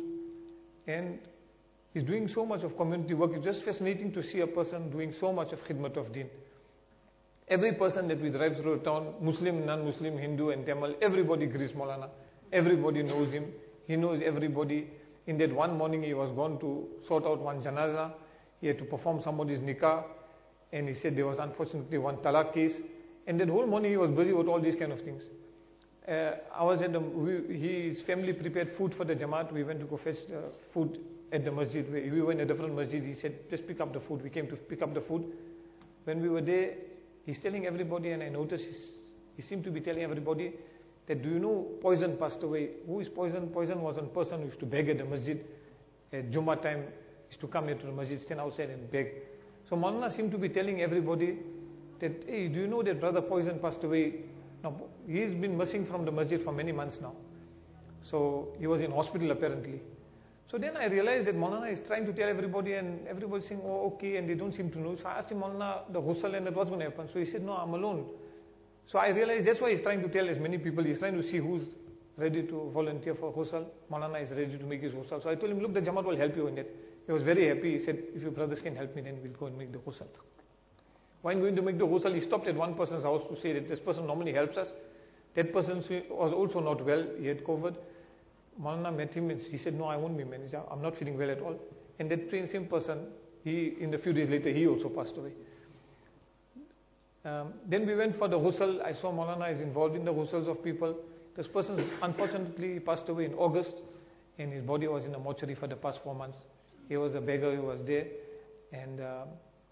And he's doing so much of community work. It's just fascinating to see a person doing so much of khidmat of deen. Every person that we drive through a town, Muslim, non-Muslim, Hindu and Tamil, everybody greets Maulana. Everybody knows him. He knows everybody. In that one morning he was gone to sort out one janaza. He had to perform somebody's nikah. And he said there was unfortunately one talaq case. And that whole morning he was busy with all these kind of things. uh, I was at the, we, his family prepared food for the Jamaat. We went to go fetch the food at the masjid. We, we were in a different masjid. He said, just pick up the food. We came to pick up the food. When we were there, he's telling everybody, and I noticed he seemed to be telling everybody that, do you know Poison passed away? Who is Poison? Poison was a person who used to beg at the masjid. At Jummah time, used to come here to the masjid, stand outside and beg. So Maulana seemed to be telling everybody that, hey, do you know that brother Poison passed away? Now, he's been missing from the masjid for many months now. So he was in hospital apparently. So then I realized that Maulana is trying to tell everybody, and everybody's saying, oh, okay, and they don't seem to know. So I asked him, Maulana, the ghusl and that, what's going to happen? So he said, no, I'm alone. So I realized that's why he's trying to tell as many people. He's trying to see who's ready to volunteer for ghusl. Maulana is ready to make his ghusl. So I told him, look, the Jamaat will help you in that. He was very happy. He said, if your brothers can help me, then we'll go and make the ghusl. When going to make the ghusl, he stopped at one person's house to say that this person normally helps us. That person was also not well. He had COVID. Maulana met him and he said, no, I won't be manager. I'm not feeling well at all. And that same person, he, in a few days later, he also passed away. Um, then we went for the ghusl. I saw Maulana is involved in the ghusls of people. This person, unfortunately, passed away in August, and his body was in the mortuary for the past four months. He was a beggar, he was there, and uh,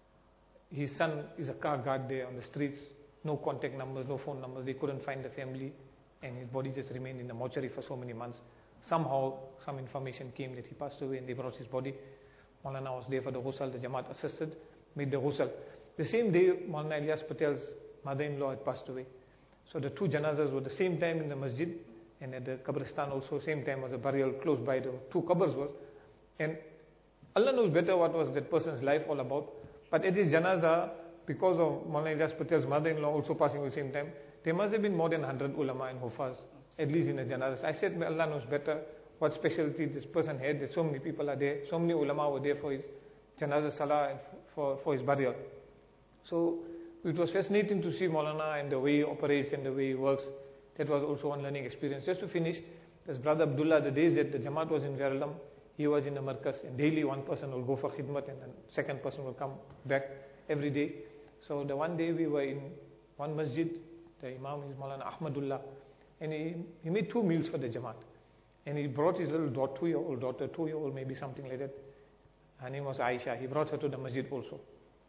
his son is a car guard there on the streets. No contact numbers, no phone numbers. They couldn't find the family, and his body just remained in the mortuary for so many months. Somehow, some information came that he passed away, and they brought his body. Maulana was there for the ghusl. The Jamaat assisted, made the ghusl. The same day, Maulana Ilyas Patel's mother-in-law had passed away. So the two janazas were the same time in the masjid, and at the Qabristan also, same time was a burial close by the two qabrs was. And Allah knows better what was that person's life all about. But at his janaza, because of Maulana Ilyas Patel's mother-in-law also passing at the same time, there must have been more than one hundred ulama and hufaz, at least in the janazas. I said, Allah knows better what specialty this person had, that so many people are there, so many ulama were there for his janaza salah and for, for his burial. So it was fascinating to see Maulana and the way he operates and the way he works. That was also one learning experience. Just to finish, this brother Abdullah, the days that the Jamaat was in Veralam, he was in the Markaz, and daily one person will go for khidmat and the second person will come back every day. So the one day we were in one masjid, the Imam is Maulana Ahmadullah, and he, he made two meals for the Jamaat. And he brought his little daughter, two-year-old daughter, two-year-old maybe something like that. Her name was Aisha. He brought her to the masjid also.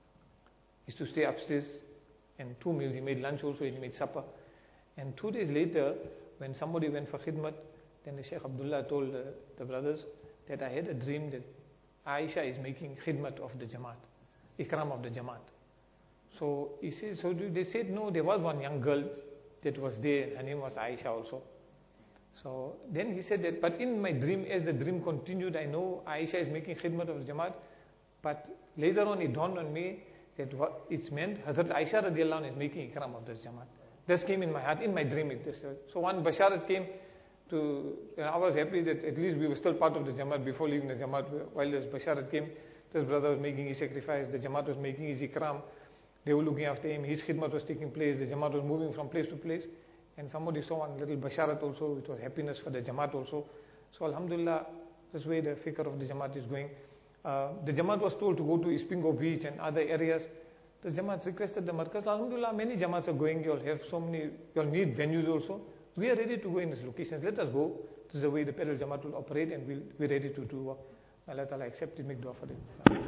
He used to stay upstairs, and two meals. He made lunch also, and he made supper. And two days later, when somebody went for khidmat, then the Sheikh Abdullah told the, the brothers that I had a dream that Aisha is making khidmat of the Jamaat, ikram of the Jamaat. So he says, so they said, no, there was one young girl that was there, her name was Aisha also. So then he said that, but in my dream, as the dream continued, I know Aisha is making khidmat of the Jamaat, but later on it dawned on me that what it's meant, Hazrat Aisha radiallahu anha is making ikram of this Jamaat. This came in my heart, in my dream it is. So one Basharat came to, you know, I was happy that at least we were still part of the Jamaat before leaving the Jamaat. While this Basharat came, this brother was making his sacrifice, the Jamaat was making his ikram, they were looking after him, his khidmat was taking place, the Jamaat was moving from place to place. And somebody saw one little Basharat also, it was happiness for the Jamaat also. So Alhamdulillah, this way the fikr of the Jamaat is going. Uh, the Jamaat was told to go to Ispingo Beach and other areas. The Jamaat requested the Markaz. Alhamdulillah, many Jamaats are going. You all have so many, you all need venues also. We are ready to go in these locations. Let us go. This is the way the Pedal Jamaat will operate, and we'll be ready to do work. Allah Ta'ala accept it, make dua for it.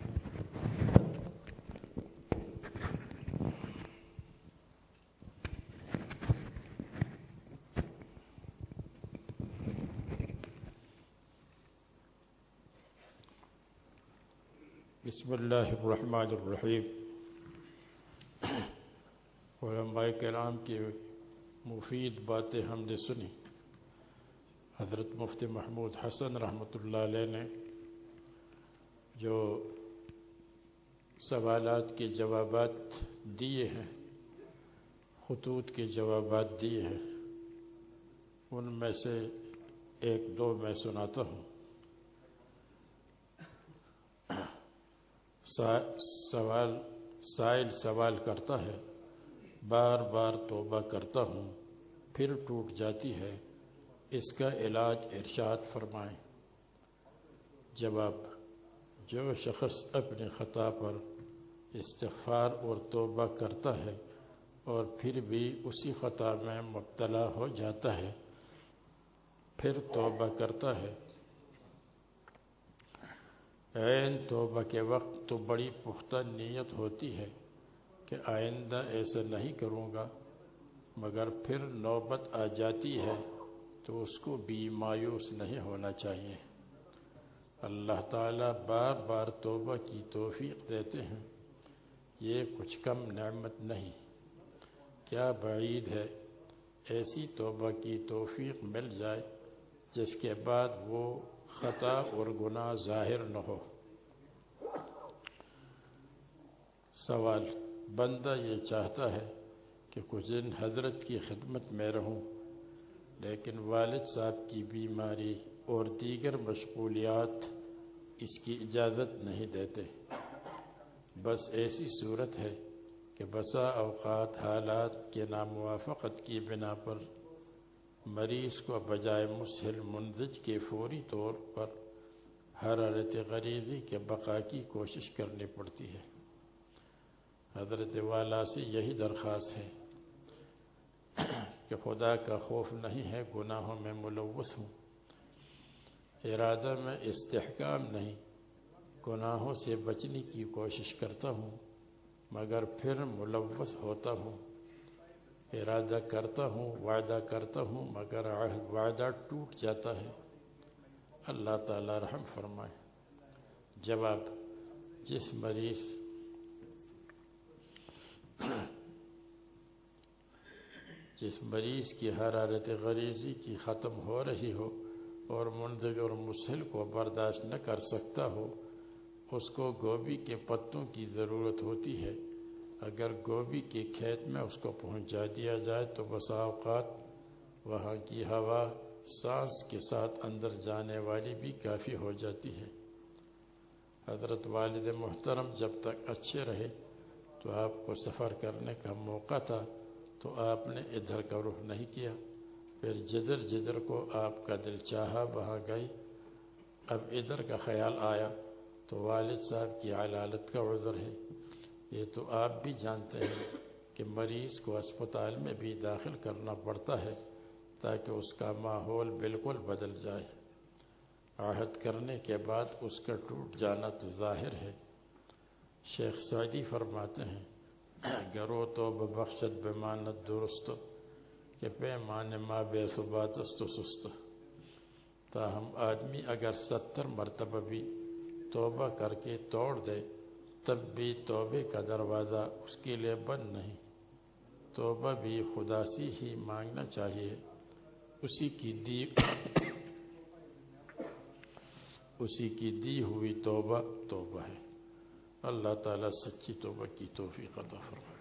बिस्मिल्लाहिर्रहमानिर्रहीम। उलमाए किराम की मुफीद बातें हमने सुनी। हज़रत मुफ्ती महमूद हसन रहमतुल्लाह अलैह ने जो सवालात के जवाबात दिए हैं, खुतूत के जवाबात दिए हैं, उनमें से एक दो मैं सुनाता हूँ। सा, सवाल साइल सवाल करता है, बार बार तौबा करता हूँ, फिर टूट जाती है, इसका इलाज इरशाद फरमाएं। जवाब, जो शख्स अपने ख़ता पर इस्तिग़फ़ार और तौबा करता है और फिर भी उसी ख़ता में मुब्तला हो जाता है, फिर तौबा करता है। ऐन तौबा के वक्त तो बड़ी पुख्ता नीयत होती है कि आइंदा ऐसा नहीं करूँगा, मगर फिर नौबत आ जाती है तो उसको भी मायूस नहीं होना चाहिए। अल्लाह ताला बार बार तौबा की तौफीक देते हैं, ये कुछ कम नेमत नहीं। क्या बाईद है ऐसी तौबा की तौफीक मिल जाए जिसके बाद वो खता और गुनाह जाहिर न हो। सवाल, बंदा ये चाहता है कि कुछ दिन हजरत की खिदमत में रहूं, लेकिन वालिद साहब की बीमारी और दीगर मशगूलियात इसकी इजाज़त नहीं देते। बस ऐसी सूरत है कि बसा अवकात हालात के नामुवाफ़क़त की बिना पर मरीज़ को बजाय मुसहिल मुंजिज के फौरी तौर पर हरारत गरीज़ी के बका की कोशिश करनी पड़ती है। हज़रत वाला से यही दरख्वास्त है कि खुदा का खौफ नहीं है, गुनाहों में मुलव्वस हूँ, इरादा में इस्तेहकाम नहीं, गुनाहों से बचने की कोशिश करता हूँ मगर फिर मुलव्वस होता हूँ, इरादा करता हूँ, वादा करता हूँ मगर वादा टूट जाता है। अल्लाह ताला रहम फरमाए। जवाब, जिस मरीज़ जिस मरीज़ की हरारत गरीज़ी की ख़त्म हो रही हो और मुंदिज और मुसहिल को बर्दाश्त न कर सकता हो, उसको गोभी के पत्तों की ज़रूरत होती है। अगर गोभी के खेत में उसको पहुंचा दिया जाए तो बसा औक़ात वहाँ की हवा सांस के साथ अंदर जाने वाली भी काफ़ी हो जाती है। हज़रत वालिद मोहतरम जब तक अच्छे रहे तो आपको सफ़र करने का मौका था तो आपने इधर का रुख नहीं किया, फिर जिधर जिधर को आपका दिल चाहा वहाँ गए। अब इधर का ख्याल आया तो वालिद साहब की अलालत का उज़र है। ये तो आप भी जानते हैं कि मरीज़ को अस्पताल में भी दाखिल करना पड़ता है ताकि उसका माहौल बिल्कुल बदल जाए। आहद करने के बाद उसका टूट जाना तो जाहिर है। शेख सऊदी फरमाते हैं, गरो तो बख्शत बेमानत दुरुस्त के पैमान मा बेसुबातस्त सुस्त। ताहम आदमी अगर सत्तर मरतबा भी तौबा करके तोड़ दे तब भी तौबे का दरवाज़ा उसके लिए बंद नहीं। तौबा भी खुदा से ही मांगना चाहिए, उसी की दी उसी की दी हुई तौबा तौबा है। अल्लाह ताला सच्ची तौबा की तौफीक अता फरमाए।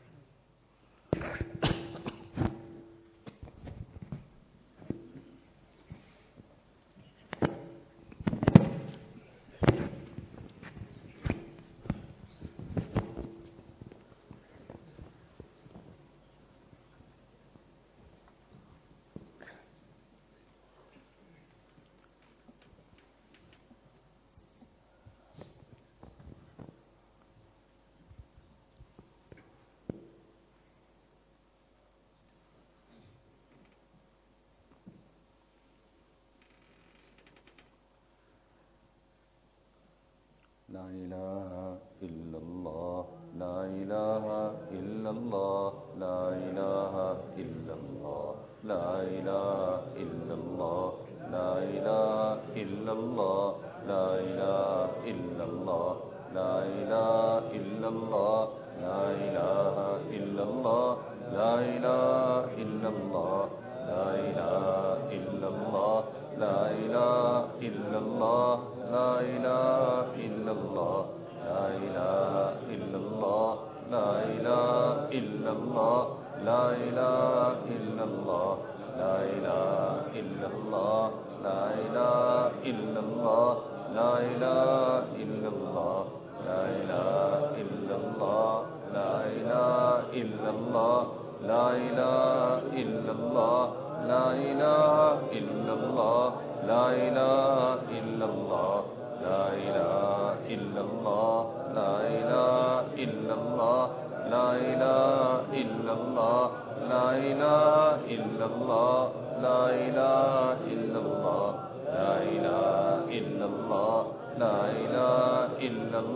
لا إله إلا الله لا إله إلا الله لا إله إلا الله لا إله إلا الله لا إله إلا الله لا إله إلا الله لا إله إلا الله لا إله إلا الله لا إله إلا الله لا إله إلا الله لا إله إلا الله لا إله إلا الله لا إله إلا الله لا إله إلا الله لا إله إلا الله لا إله إلا الله لا إله إلا الله لا إله إلا الله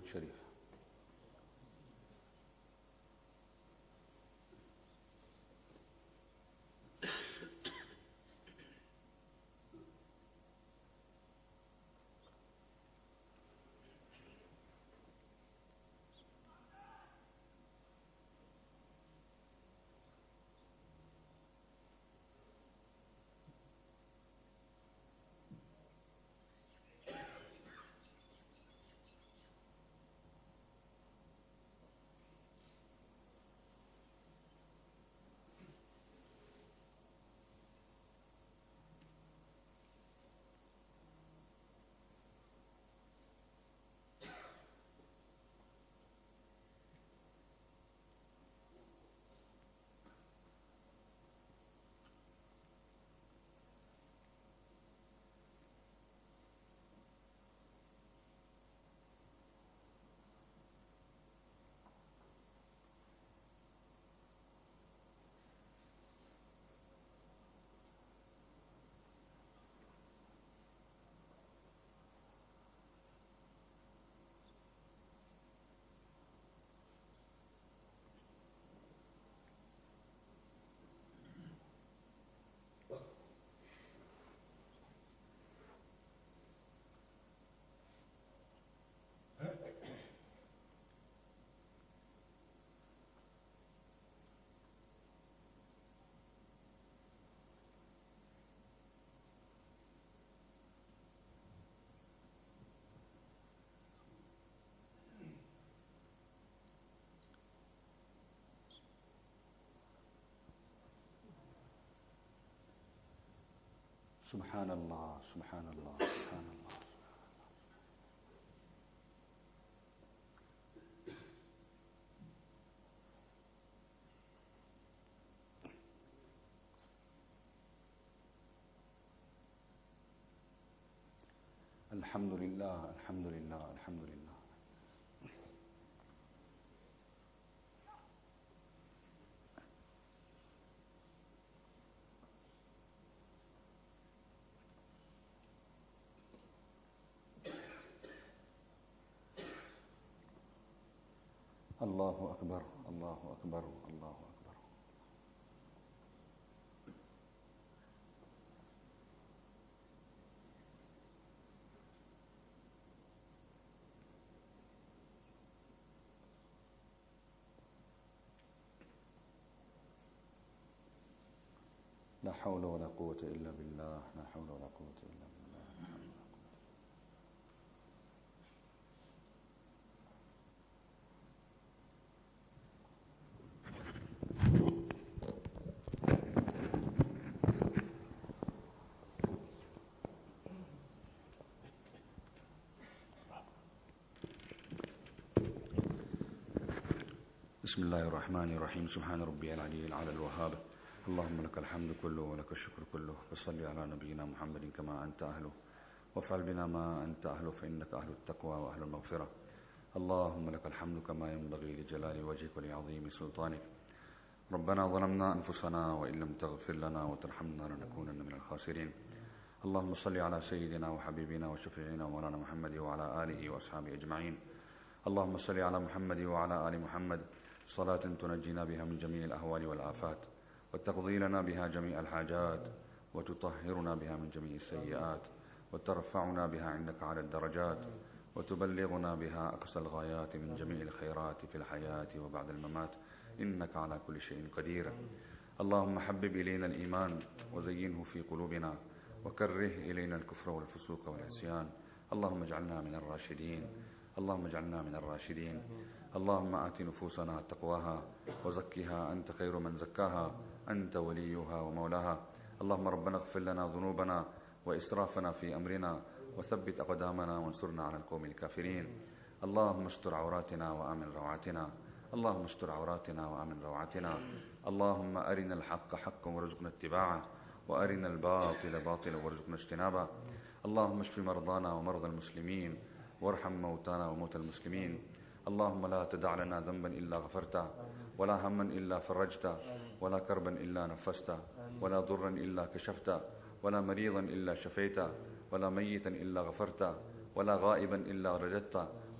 درود شريف. سبحان الله سبحان الله سبحان الله. الحمد لله الحمد لله الحمد لله. الله أكبر الله أكبر الله أكبر. لا حول ولا قوة إلا بالله لا حول ولا قوة إلا بالله. بسم الله الرحمن الرحيم. سبحان ربي العلي العلى الوهاب. اللهم لك الحمد كله ولك الشكر كله. فصل على نبينا محمد كما أنت أهله، وافعل بنا ما أنت أهله، فإنك أهل التقوى وأهل المغفرة. اللهم لك الحمد كما ينبغي لجلال وجهك ولعظيم سلطانك. ربنا ظلمنا أنفسنا وإن لم تغفر لنا وترحمنا لنكونن من الخاسرين. اللهم صل على سيدنا وحبيبنا وشفيعنا ومولانا محمد وعلى آله وأصحابه أجمعين. اللهم صل على محمد وعلى آل محمد صلاة تنجينا بها من جميع الأهوال والآفات، وتقضي لنا بها جميع الحاجات، وتطهرنا بها من جميع السيئات، وترفعنا بها عندك على الدرجات، وتبلغنا بها أقصى الغايات من جميع الخيرات في الحياة وبعد الممات، إنك على كل شيء قدير. اللهم حبب إلينا الإيمان وزينه في قلوبنا، وكره إلينا الكفر والفسوق والعصيان. اللهم اجعلنا من الراشدين اللهم اجعلنا من الراشدين. اللهم آت نفوسنا تقواها وزكها أنت خير من زكاها، أنت وليها ومولاها. اللهم ربنا اغفر لنا ذنوبنا وإسرافنا في أمرنا، وثبت أقدامنا وانصرنا على القوم الكافرين. اللهم استر عوراتنا وآمن روعاتنا اللهم استر عوراتنا وآمن روعاتنا. اللهم أرنا الحق حقا وارزقنا اتباعه، وأرنا الباطل باطلا وارزقنا اجتنابه. اللهم اشف مرضانا ومرضى المسلمين، وارحم موتانا وموتى المسلمين. اللهم لا تدع لنا ذنبا إلا غفرته، ولا هما إلا فرجته، ولا كربا إلا نفسته، ولا ضرا إلا كشفته، ولا مريضا إلا شفيته، ولا ميتا إلا غفرته، ولا غائبا إلا رددته،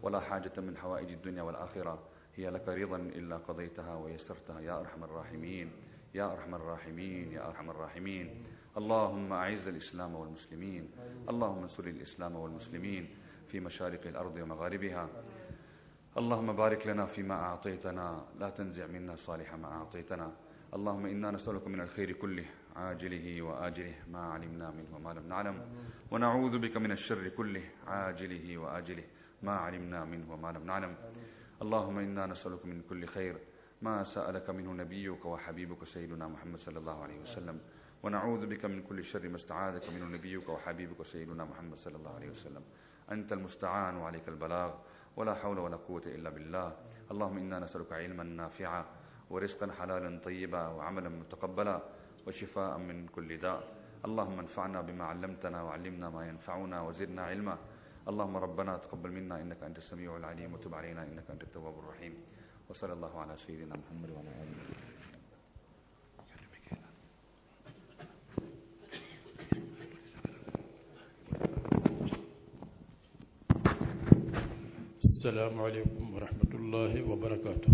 ولا حاجة من حوائج الدنيا والآخرة هي لك رضا إلا قضيتها ويسرتها يا أرحم الراحمين يا أرحم الراحمين يا أرحم الراحمين. اللهم أعز الإسلام والمسلمين، اللهم انصر الإسلام والمسلمين في مشارق الأرض ومغاربها. اللهم بارك لنا فيما أعطيتنا، لا تنزع منا صالح ما أعطيتنا. اللهم إنا نسألك من الخير كله عاجله وآجله ما علمنا منه وما لم نعلم، ونعوذ بك من الشر كله عاجله وآجله ما علمنا منه وما لم نعلم. اللهم إنا نسألك من كل خير ما سألك منه نبيك وحبيبك سيدنا محمد صلى الله عليه وسلم، ونعوذ بك من كل شر ما استعاذك منه نبيك وحبيبك سيدنا محمد صلى الله عليه وسلم. أنت المستعان وعليك البلاغ، ولا حول ولا قوة إلا بالله. اللهم إنا نسألك علما نافعا ورزقا حلالا طيبا وعملا متقبلا وشفاء من كل داء. اللهم انفعنا بما علمتنا وعلمنا ما ينفعنا وزدنا علما. اللهم ربنا تقبل منا إنك أنت السميع العليم، وتب علينا إنك أنت التواب الرحيم. وصلى الله على سيدنا محمد وعلى آله وصحبه. السلام عليكم ورحمة الله وبركاته.